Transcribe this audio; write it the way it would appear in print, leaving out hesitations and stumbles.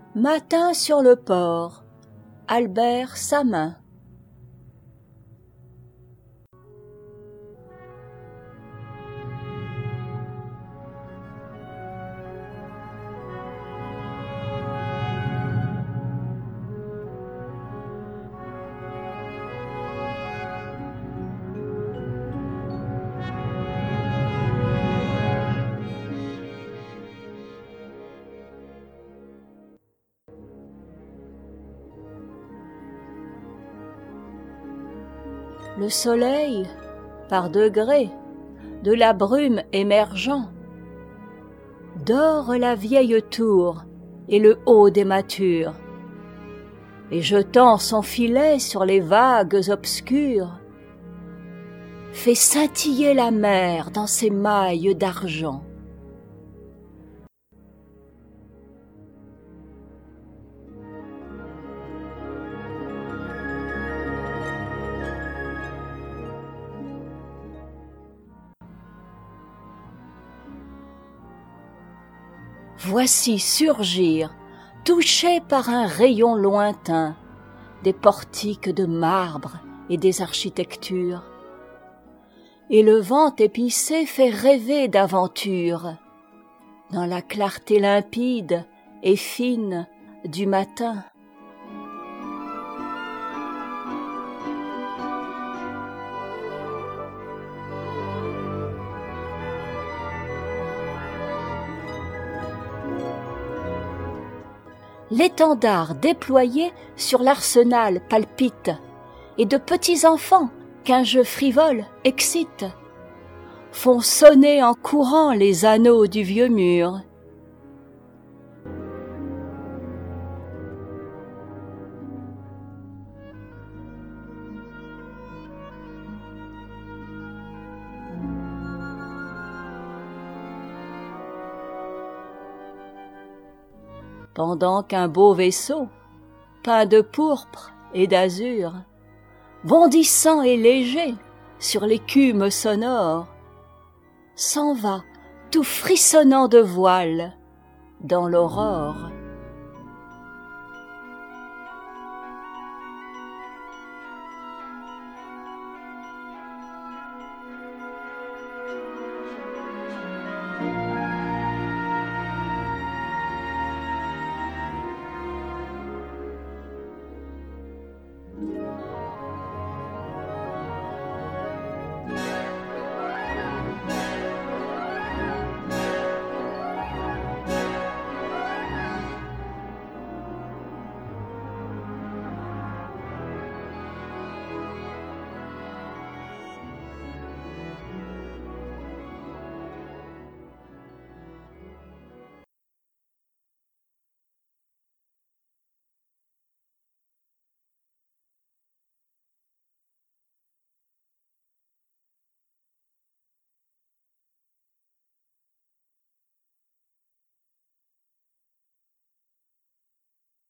Matin sur le port, Albert Samin. Le soleil, par degrés, de la brume émergeant, dore la vieille tour et le haut des mâtures, et jetant son filet sur les vagues obscures, fait scintiller la mer dans ses mailles d'argent. Voici surgir, touchés par un rayon lointain, des portiques de marbre et des architectures. Et le vent épicé fait rêver d'aventure dans la clarté limpide et fine du matin. L'étendard déployé sur l'arsenal palpite, et de petits enfants qu'un jeu frivole excite font sonner en courant les anneaux du vieux mur. Pendant qu'un beau vaisseau, peint de pourpre et d'azur, bondissant et léger sur l'écume sonore, s'en va tout frissonnant de voiles dans l'aurore.